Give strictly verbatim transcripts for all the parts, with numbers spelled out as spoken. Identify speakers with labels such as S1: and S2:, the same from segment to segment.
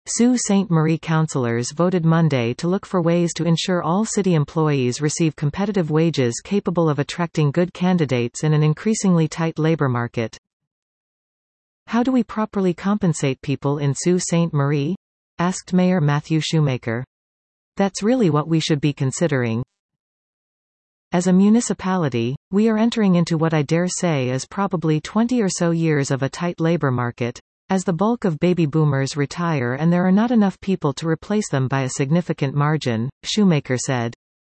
S1: Sault Ste. Marie councillors voted Monday to look for ways to ensure all city employees receive competitive wages capable of attracting good candidates in an increasingly tight labor market. How do we properly compensate people in Sault Ste. Marie? Asked Mayor Matthew Shoemaker. That's really what we should be considering. As a municipality, we are entering into what I dare say is probably twenty or so years of a tight labor market, as the bulk of baby boomers retire and there are not enough people to replace them by a significant margin, Shoemaker said.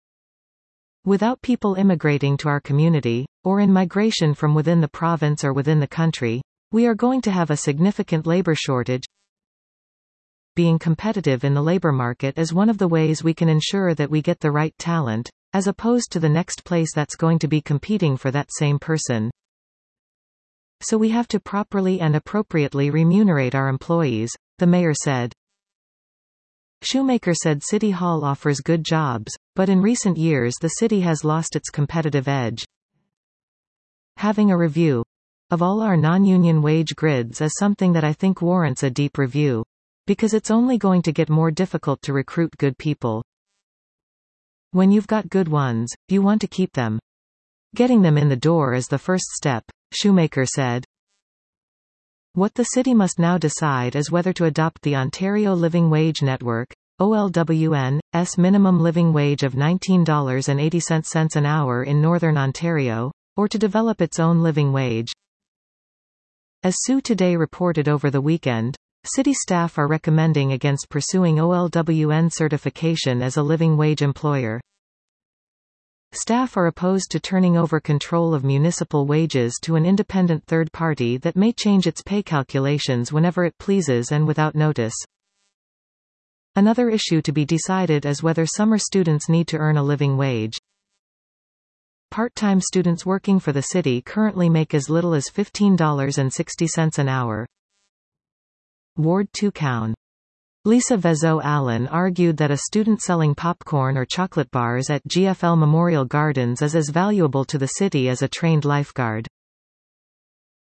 S1: Without people immigrating to our community, or in migration from within the province or within the country, we are going to have a significant labor shortage. Being competitive in the labor market is one of the ways we can ensure that we get the right talent, as opposed to the next place that's going to be competing for that same person. So we have to properly and appropriately remunerate our employees, the mayor said. Shoemaker said City Hall offers good jobs, but in recent years the city has lost its competitive edge. Having a review of all our non-union wage grids is something that I think warrants a deep review, because it's only going to get more difficult to recruit good people. When you've got good ones, you want to keep them. Getting them in the door is the first step, Shoemaker said. What the city must now decide is whether to adopt the Ontario Living Wage Network, O L W N's minimum living wage of nineteen dollars and eighty cents an hour in Northern Ontario, or to develop its own living wage. As Sault Today reported over the weekend, city staff are recommending against pursuing O L W N certification as a living wage employer. Staff are opposed to turning over control of municipal wages to an independent third party that may change its pay calculations whenever it pleases and without notice. Another issue to be decided is whether summer students need to earn a living wage. Part-time students working for the city currently make as little as fifteen dollars and sixty cents an hour. Ward two Cown. Lisa Vezo-Allen argued that a student selling popcorn or chocolate bars at G F L Memorial Gardens is as valuable to the city as a trained lifeguard.